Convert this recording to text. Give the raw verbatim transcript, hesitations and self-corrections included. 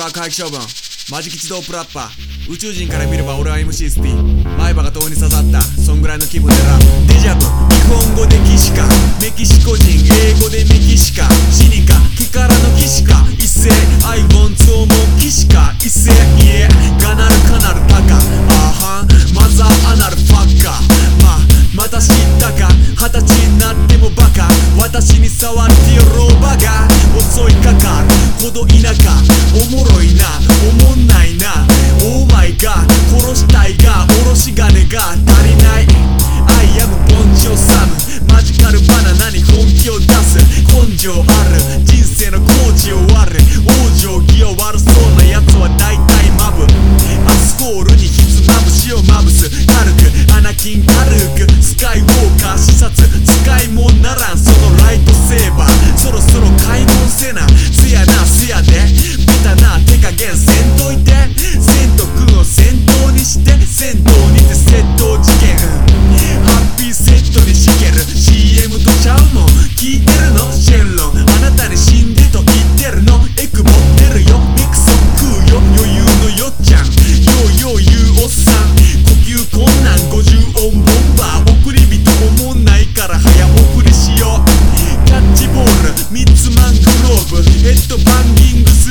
ラック廃棄処分マジ吉ドープラッパー宇宙人から見れば俺は エムシー スティ前歯が遠に刺さったそんぐらいの気分でラップデジャブ日本語でキシカメキシコ人英語でメキシカシニカ木からのキシカ一斉 I want to もキシカ一斉イエガナルカナルタカあはんマザーアナルファッカーままた知ったか二十歳になってもバカ私に触ってよ老婆が襲いかかるほど田舎おもろいなおもんないなオーマイガー殺したいがおろし金が足りない I am ポンチョサムマジカルバナナに本気を出す根性ある人生の工事終わる往生際悪そうなやつは大体マブアスフォールにひつまぶしをまぶす軽くアナキン軽くスカイウォーカー視察使いもんならんそのライトセーバーそろそろ開門せなすやなすやでベタな手加減せんといてせんとくんを先頭にして銭湯にて窃盗事件ハッピーセットにしける シーエム とちゃうもん聞いてるのシェンロンあなたに死んでと言ってるのエク持ってるよミクソ食うよ余裕のよっちゃんようよう言うおっさん呼吸困難ごじゅう音ボンバー送り人おもんないから早送りしようキャッチボールミッツマングローブヘッドバンギング